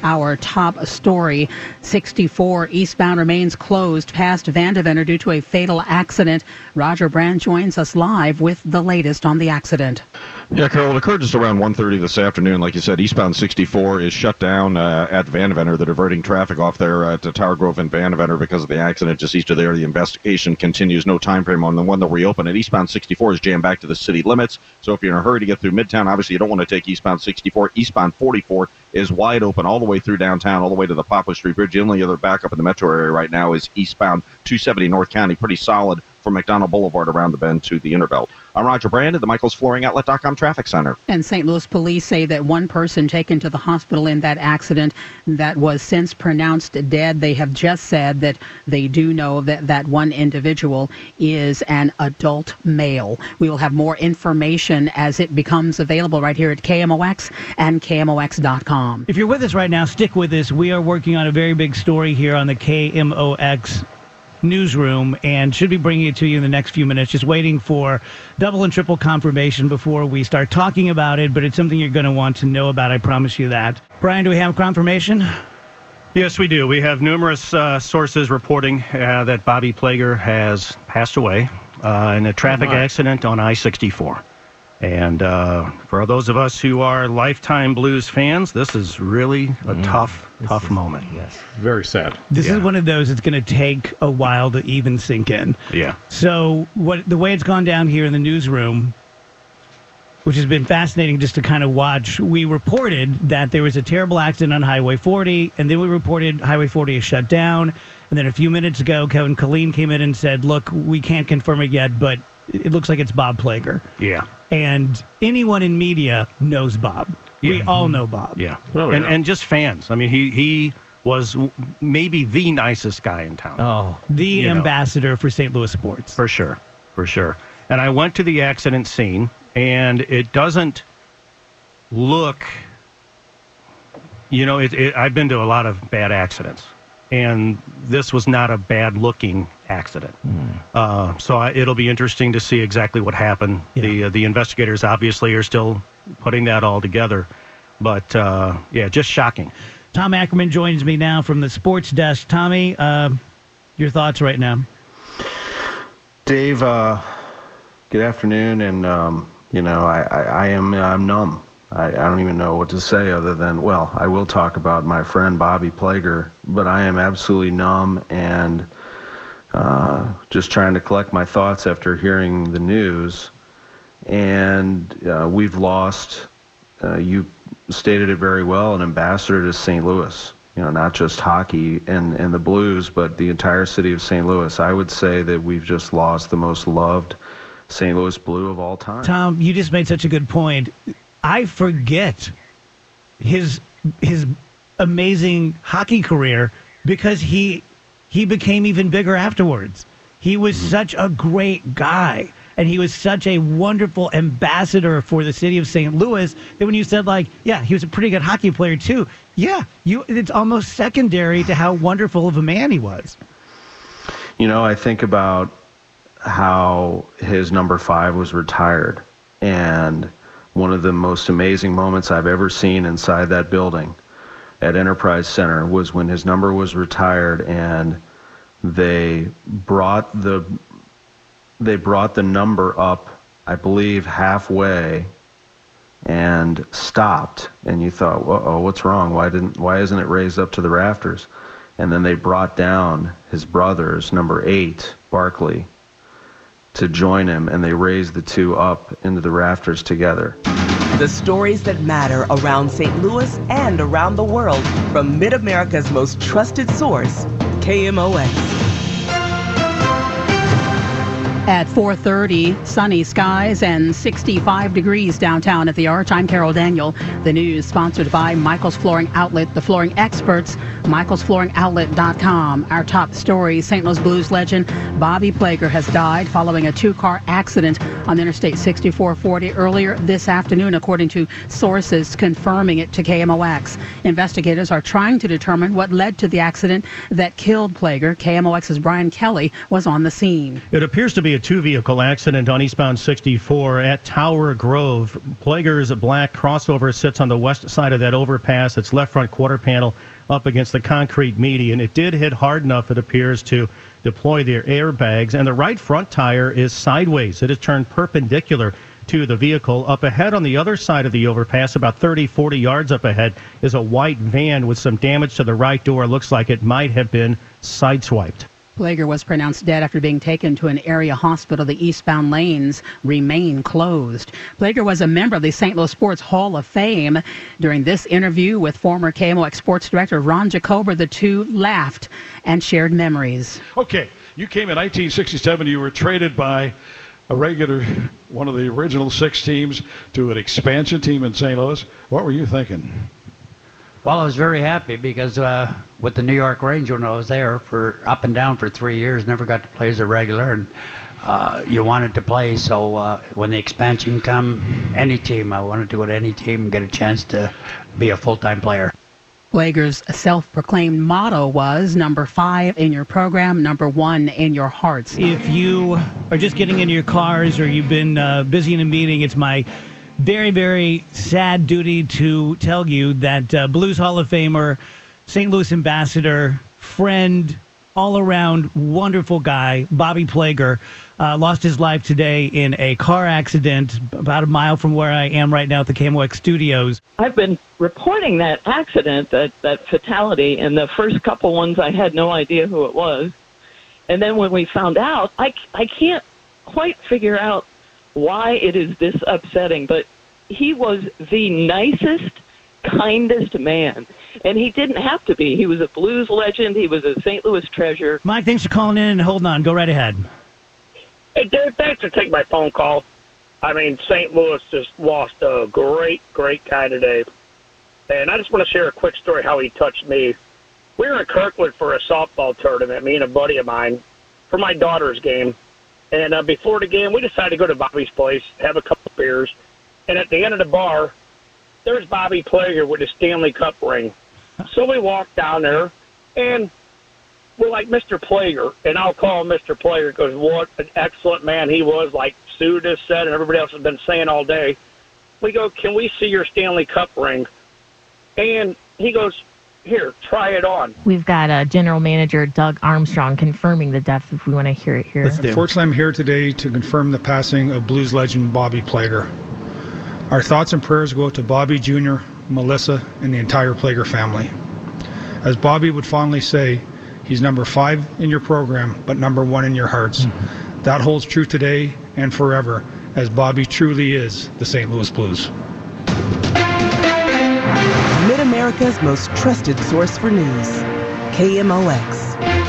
Our top story, 64 eastbound remains closed past Vandeventer due to a fatal accident. Roger Brand joins us live with the latest on the accident. Yeah, Carol, it occurred just around 1:30 this afternoon. Like you said, eastbound 64 is shut down at Vandeventer. They're diverting traffic off there at Tower Grove and Vandeventer because of the accident just east of there. The investigation continues. No time frame on the one that reopened. And eastbound 64 is jammed back to the city limits. So if you're in a hurry to get through Midtown, obviously you don't want to take eastbound 64. Eastbound 44 is wide open all the way through downtown, all the way to the Poplar Street Bridge. The only other backup in the metro area right now is eastbound 270 North County. Pretty solid from McDonald Boulevard around the bend to the Innerbelt. I'm Roger Brand at the MichaelsFlooringOutlet.com Traffic Center. And St. Louis police say that one person taken to the hospital in that accident that was since pronounced dead. They have just said that they do know that that one individual is an adult male. We will have more information as it becomes available right here at KMOX and KMOX.com. If you're with us right now, stick with us. We are working on a very big story here on the KMOX newsroom and should be bringing it to you in the next few minutes. Just waiting for double and triple confirmation before we start talking about it, but it's something you're going to want to know about. I promise you that. Brian, do we have confirmation? Yes, we do. We have numerous sources reporting that Bobby Plager has passed away in a traffic accident on I-64. And for those of us who are lifetime blues fans, this is really a tough moment. Yes, very sad. This is one of those it's going to take a while to even sink in. Yeah. So the way it's gone down here in the newsroom, which has been fascinating just to kind of watch, we reported that there was a terrible accident on Highway 40, and then we reported Highway 40 is shut down. And then a few minutes ago, Kevin Killeen came in and said, look, we can't confirm it yet, but it looks like it's Bob Plager. Yeah. And anyone in media knows Bob. Yeah. We all know Bob. Yeah. And just fans. I mean, he was maybe the nicest guy in town. Oh, the ambassador for St. Louis sports. For sure. For sure. And I went to the accident scene, and it doesn't look, I've been to a lot of bad accidents, and this was not a bad-looking accident. So it'll be interesting to see exactly what happened. Yeah. The investigators obviously are still putting that all together, but just shocking. Tom Ackerman joins me now from the sports desk. Tommy, your thoughts right now? Dave, good afternoon, and I'm numb. I don't even know what to say other than, well, I will talk about my friend Bobby Plager, but I am absolutely numb and just trying to collect my thoughts after hearing the news. And we've lost, you stated it very well, an ambassador to St. Louis. Not just hockey and the Blues, but the entire city of St. Louis. I would say that we've just lost the most loved St. Louis Blue of all time. Tom, you just made such a good point. I forget his amazing hockey career because he became even bigger afterwards. He was such a great guy, and he was such a wonderful ambassador for the city of St. Louis that when you said, he was a pretty good hockey player too, it's almost secondary to how wonderful of a man he was. I think about how his number 5 was retired, and one of the most amazing moments I've ever seen inside that building at Enterprise Center was when his number was retired, and they brought the number up, I believe, halfway and stopped, and you thought, what's wrong? Why isn't it raised up to the rafters? And then they brought down his brothers, number 8, Barkley, to join him, and they raised the two up into the rafters together. The stories that matter around St. Louis and around the world from Mid-America's most trusted source, KMOX. At 4:30, sunny skies and 65 degrees downtown at the Arch. I'm Carol Daniel. The news sponsored by Michaels Flooring Outlet, the flooring experts, MichaelsFlooringOutlet.com. Our top story, St. Louis Blues legend Bobby Plager has died following a 2-car accident on Interstate 6440 earlier this afternoon, according to sources confirming it to KMOX. Investigators are trying to determine what led to the accident that killed Plager. KMOX's Brian Kelly was on the scene. It appears to be be a two-vehicle accident on eastbound 64 at Tower Grove. Plager's black crossover sits on the west side of that overpass. Its left front quarter panel up against the concrete median. It did hit hard enough, it appears, to deploy their airbags, and the right front tire is sideways. It has turned perpendicular to the vehicle. Up ahead on the other side of the overpass, about 40 yards up ahead, is a white van with some damage to the right door. Looks like it might have been sideswiped. Plager was pronounced dead after being taken to an area hospital. The eastbound lanes remain closed. Plager was a member of the St. Louis Sports Hall of Fame. During this interview with former KMOX Sports Director Ron Jacober, the two laughed and shared memories. Okay, you came in 1967. You were traded by a regular, one of the original 6 teams, to an expansion team in St. Louis. What were you thinking? Well, I was very happy because with the New York Rangers, when I was there for up and down for 3 years, never got to play as a regular, and you wanted to play. So when the expansion come, any team, I wanted to go to any team and get a chance to be a full-time player. Plager's self-proclaimed motto was number 5 in your program, number 1 in your hearts. If you are just getting into your cars or you've been busy in a meeting, it's my very, very sad duty to tell you that Blues Hall of Famer, St. Louis ambassador, friend, all-around wonderful guy, Bobby Plager, lost his life today in a car accident about a mile from where I am right now at the KMOX studios. I've been reporting that accident, that fatality, and the first couple ones I had no idea who it was. And then when we found out, I can't quite figure out why it is this upsetting, but he was the nicest, kindest man, and he didn't have to be. He was a Blues legend. He was a St. Louis treasure. Mike, thanks for calling in and holding on. Go right ahead. Hey, Dave, thanks for taking my phone call. I mean, St. Louis just lost a great, great guy today, and I just want to share a quick story how he touched me. We were in Kirkwood for a softball tournament, me and a buddy of mine, for my daughter's game. And before the game, we decided to go to Bobby's place, have a couple beers. And at the end of the bar, there's Bobby Plager with his Stanley Cup ring. So we walked down there, and we're like, Mr. Plager. And I'll call him Mr. Plager because what an excellent man he was, like Sue just said and everybody else has been saying all day. We go, can we see your Stanley Cup ring? And he goes, here, try it on. We've got General Manager Doug Armstrong confirming the death if we want to hear it here. Unfortunately, I'm here today to confirm the passing of Blues legend Bobby Plager. Our thoughts and prayers go out to Bobby Jr., Melissa, and the entire Plager family. As Bobby would fondly say, he's number 5 in your program, but number 1 in your hearts. Mm-hmm. That holds true today and forever, as Bobby truly is the St. Louis Blues. Mid-America's most trusted source for news, KMOX.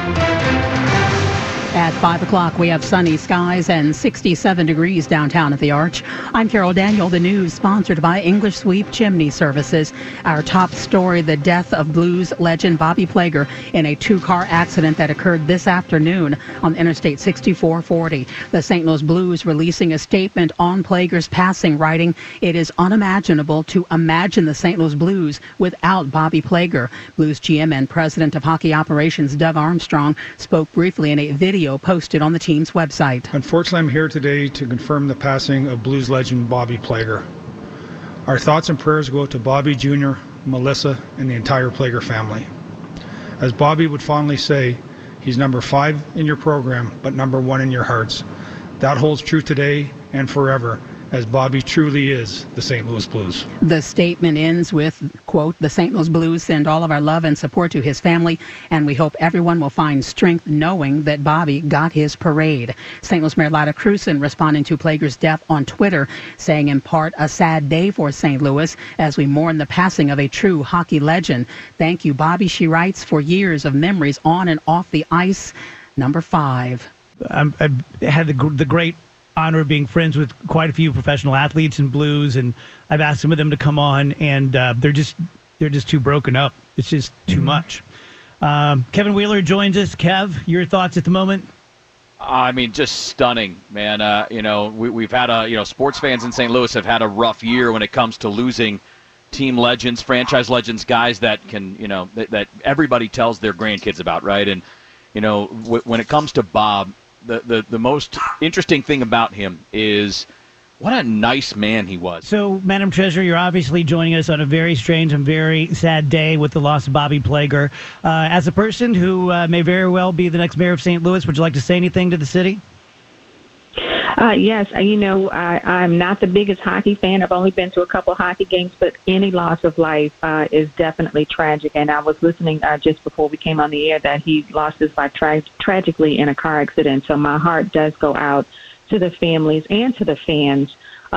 At 5 o'clock, we have sunny skies and 67 degrees downtown at the Arch. I'm Carol Daniel. The news sponsored by English Sweep Chimney Services. Our top story, the death of Blues legend Bobby Plager in a 2-car accident that occurred this afternoon on Interstate 6440. The St. Louis Blues releasing a statement on Plager's passing, writing, "It is unimaginable to imagine the St. Louis Blues without Bobby Plager." Blues GM and President of Hockey Operations Doug Armstrong spoke briefly in a video posted on the team's website. Unfortunately, I'm here today to confirm the passing of Blues legend Bobby Plager. Our thoughts and prayers go out to Bobby Jr., Melissa, and the entire Plager family. As Bobby would fondly say, he's number 5 in your program, but number 1 in your hearts. That holds true today and forever, as Bobby truly is the St. Louis Blues. The statement ends with, quote, "The St. Louis Blues send all of our love and support to his family, and we hope everyone will find strength knowing that Bobby got his parade." St. Louis Mayor Lida Krewson responding to Plager's death on Twitter, saying in part, "A sad day for St. Louis as we mourn the passing of a true hockey legend. Thank you, Bobby," she writes, "for years of memories on and off the ice." Number 5. I had the great honor of being friends with quite a few professional athletes in Blues, and I've asked some of them to come on, and they're just too broken up. It's just too much. Kevin Wheeler joins us. Kev, your thoughts at the moment? I mean, just stunning, man. We've had sports fans in St. Louis have had a rough year when it comes to losing team legends, franchise legends, guys that can, that everybody tells their grandkids about, right? And when it comes to Bob, the most interesting thing about him is what a nice man he was. So, Madam Treasurer, you're obviously joining us on a very strange and very sad day with the loss of Bobby Plager. As a person who may very well be the next mayor of St. Louis, would you like to say anything to the city? Yes, I'm not the biggest hockey fan. I've only been to a couple of hockey games, but any loss of life is definitely tragic. And I was listening just before we came on the air that he lost his life tragically in a car accident. So my heart does go out to the families and to the fans.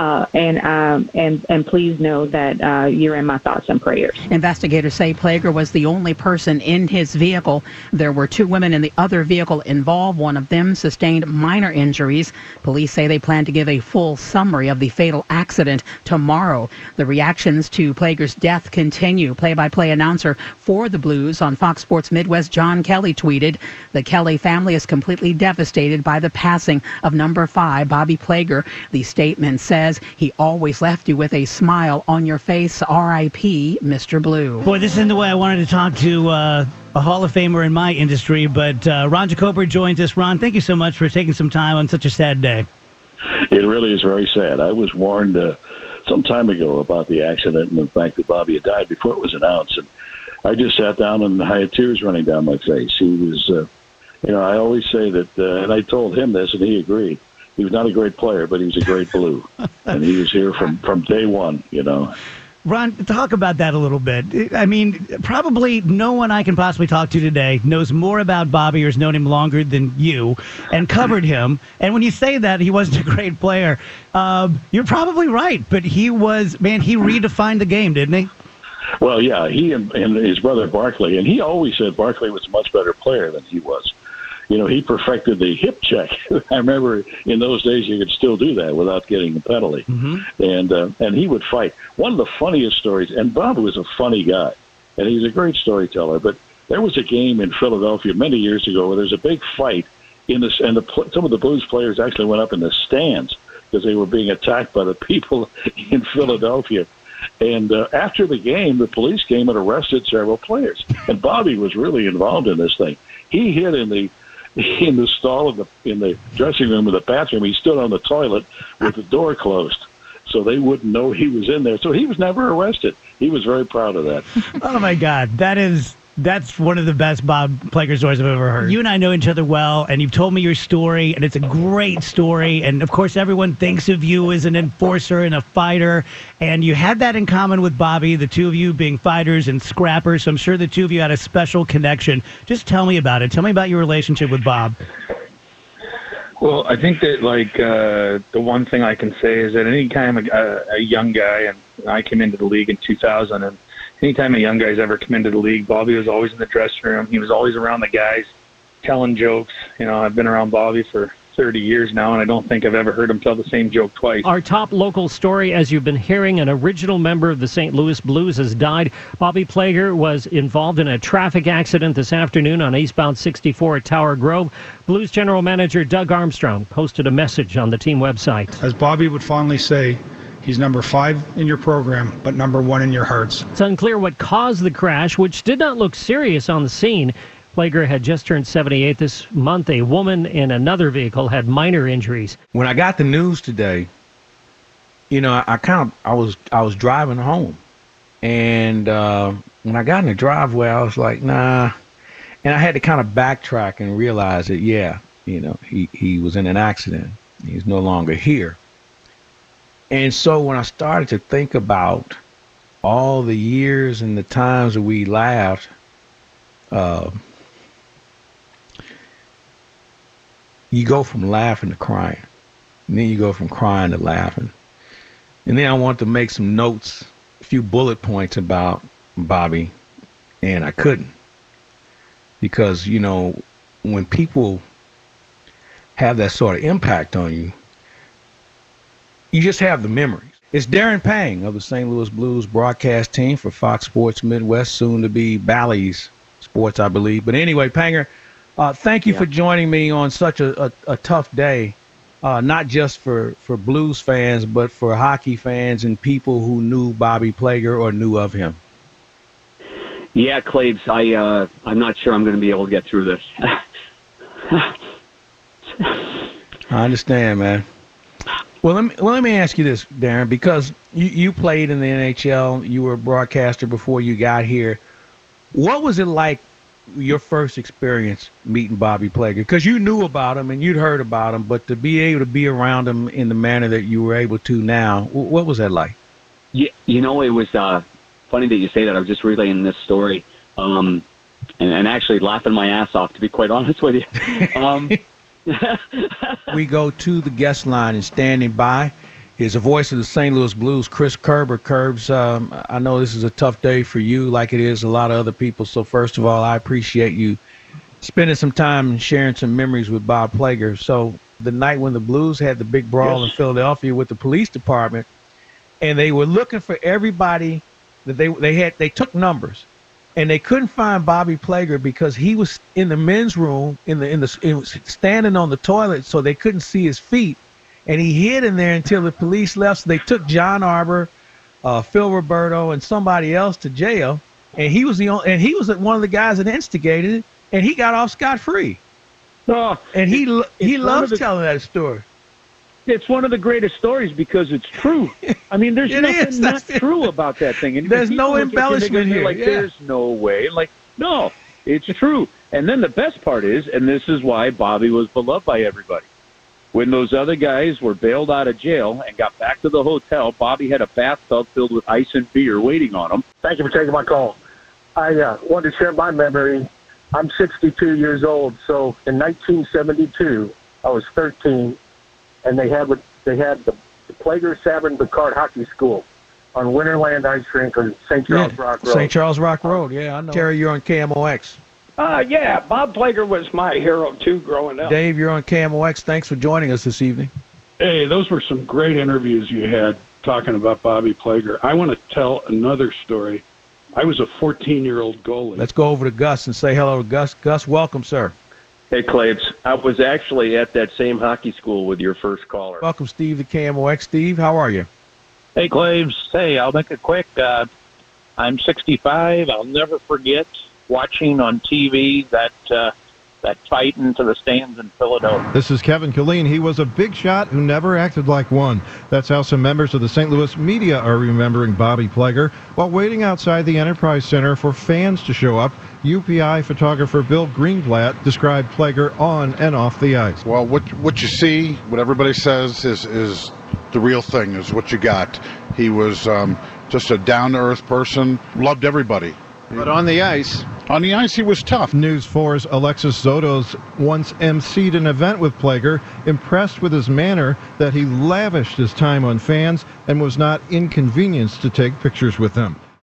And please know that you're in my thoughts and prayers. Investigators say Plager was the only person in his vehicle. There were 2 women in the other vehicle involved. One of them sustained minor injuries. Police say they plan to give a full summary of the fatal accident tomorrow. The reactions to Plager's death continue. Play-by-play announcer for the Blues on Fox Sports Midwest, John Kelly, tweeted, "The Kelly family is completely devastated by the passing of number 5, Bobby Plager." The statement says, "He always left you with a smile on your face. R.I.P. Mr. Blue." Boy, this isn't the way I wanted to talk to a Hall of Famer in my industry, but Ron Jacober joins us. Ron, thank you so much for taking some time on such a sad day. It really is very sad. I was warned some time ago about the accident and the fact that Bobby had died before it was announced. And I just sat down and I had tears running down my face. He was, I always say that, and I told him this and he agreed. He was not a great player, but he was a great Blue. And he was here from day one, Ron, talk about that a little bit. I mean, probably no one I can possibly talk to today knows more about Bobby or has known him longer than you and covered him. And when you say that he wasn't a great player, you're probably right. But he redefined the game, didn't he? Well, yeah, he and his brother Barkley, and he always said Barkley was a much better player than he was. He perfected the hip check. I remember in those days you could still do that without getting a penalty. Mm-hmm. And he would fight. One of the funniest stories, and Bob was a funny guy, and he's a great storyteller, but there was a game in Philadelphia many years ago where there's a big fight some of the Blues players actually went up in the stands because they were being attacked by the people in Philadelphia. And after the game, the police came and arrested several players. And Bobby was really involved in this thing. He hid in the stall in the dressing room of the bathroom. He stood on the toilet with the door closed so they wouldn't know he was in there. So he was never arrested. He was very proud of that. Oh my God, that's one of the best Bob Plager stories I've ever heard. You and I know each other well, and you've told me your story, and it's a great story. And of course, everyone thinks of you as an enforcer and a fighter, and you had that in common with Bobby, the two of you being fighters and scrappers. So I'm sure the two of you had a special connection. Just tell me about it. Tell me about your relationship with Bob. Well, I think that the one thing I can say is that anytime a young guy, and I came into the league in 2000, and anytime a young guy's ever come into the league, Bobby was always in the dressing room. He was always around the guys, telling jokes. I've been around Bobby for 30 years now, and I don't think I've ever heard him tell the same joke twice. Our top local story, as you've been hearing, an original member of the St. Louis Blues has died. Bobby Plager was involved in a traffic accident this afternoon on eastbound 64 at Tower Grove. Blues general manager Doug Armstrong posted a message on the team website. As Bobby would fondly say, he's number 5 in your program, but number 1 in your hearts. It's unclear what caused the crash, which did not look serious on the scene. Plager had just turned 78 this month. A woman in another vehicle had minor injuries. When I got the news today, I was driving home, and when I got in the driveway, I was like, nah, and I had to kind of backtrack and realize that, he was in an accident. He's no longer here. And so when I started to think about all the years and the times that we laughed, you go from laughing to crying, and then you go from crying to laughing. And then I want to make some notes, a few bullet points about Bobby, and I couldn't. Because, when people have that sort of impact on you, you just have the memories. It's Darren Pang of the St. Louis Blues broadcast team for Fox Sports Midwest, soon to be Bally's Sports, I believe. But anyway, Panger, thank you for joining me on such a tough day, not just for Blues fans, but for hockey fans and people who knew Bobby Plager or knew of him. Yeah, Claves, I'm not sure I'm going to be able to get through this. I understand, man. Well, let me ask you this, Darren, because you played in the NHL. You were a broadcaster before you got here. What was it like, your first experience meeting Bobby Plager? Because you knew about him and you'd heard about him, but to be able to be around him in the manner that you were able to now, what was that like? Yeah, it was funny that you say that. I was just relaying this story and actually laughing my ass off, to be quite honest with you. We go to the guest line, and standing by is the voice of the St. Louis Blues, Chris Kerber. Curbs, I know this is a tough day for you like it is a lot of other people. So first of all, I appreciate you spending some time and sharing some memories with Bob Plager. So the night when the Blues had the big brawl in Philadelphia with the police department, and they were looking for everybody that they took numbers, and they couldn't find Bobby Plager because he was in the men's room standing on the toilet, so they couldn't see his feet, and he hid in there until the police left. So they took John Arbor, Phil Roberto, and somebody else to jail, and he was one of the guys that instigated it, and he got off scot-free. Oh, and he loves telling that story. It's one of the greatest stories because it's true. I mean, there's nothing not true about that thing. And there's no embellishment here. Like, there's no way. Like, no, it's true. And then the best part is, and this is why Bobby was beloved by everybody. When those other guys were bailed out of jail and got back to the hotel, Bobby had a bathtub filled with ice and beer waiting on him. Thank you for taking my call. I wanted to share my memory. I'm 62 years old, so in 1972, I was 13. And they had the Plager Savin Picard Hockey School on Winterland Ice Rink on St. Charles Rock Road. St. Charles Rock Road, yeah, I know. Terry, you're on KMOX. Yeah, Bob Plager was my hero, too, growing up. Dave, you're on KMOX. Thanks for joining us this evening. Hey, those were some great interviews you had talking about Bobby Plager. I want to tell another story. I was a 14-year-old goalie. Let's go over to Gus and say hello to Gus. Gus, welcome, sir. Hey, Claves. I was actually at that same hockey school with your first caller. Welcome, Steve, to KMOX. Steve, how are you? Hey, Claves. Hey, I'll make it quick. I'm 65. I'll never forget watching on TV that fight into the stands in Philadelphia. This is Kevin Killeen. He was a big shot who never acted like one. That's how some members of the St. Louis media are remembering Bobby Plager. While waiting outside the Enterprise Center for fans to show up, UPI photographer Bill Greenblatt described Plager on and off the ice. Well, what you see, what everybody says is the real thing, is what you got. He was just a down-to-earth person, loved everybody. But on the ice... On the ice, he was tough. News 4's Alexis Zotos once emceed an event with Plager, impressed with his manner that he lavished his time on fans and was not inconvenienced to take pictures with them.